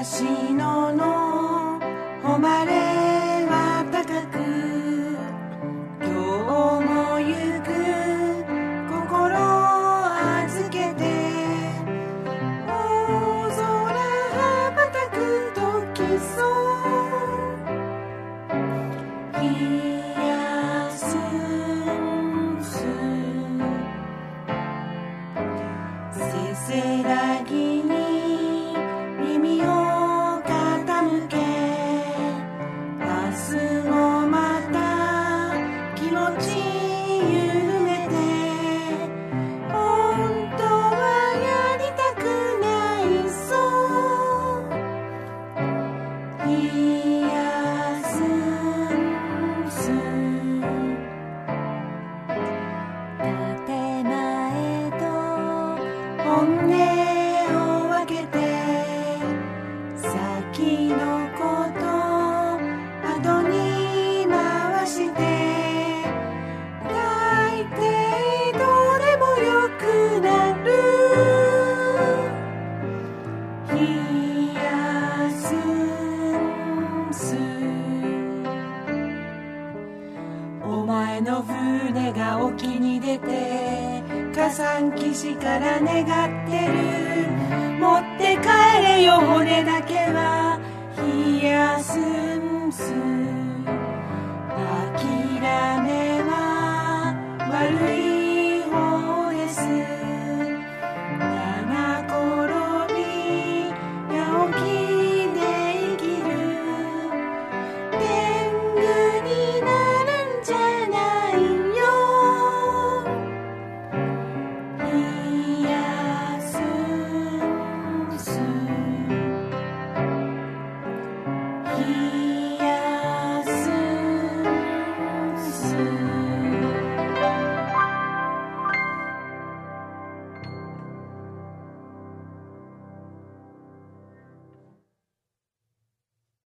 東野の誉れは高く、今日も行く心預けて、大空羽ばたく時そう冷やすせせらぎに耳を傾け、明日もまた気持ち緩めて、本当はやりたくないそう冷やす建前と本音を分けて、先のこと後に回して、大抵どれも良くなる冷やすお前の船が沖に出て、火山岸から願ってる、持って帰れよ骨だけは冷やす諦めは悪い方です。七転び八起きで生きる、天狗になるんじゃないよ冷やす冷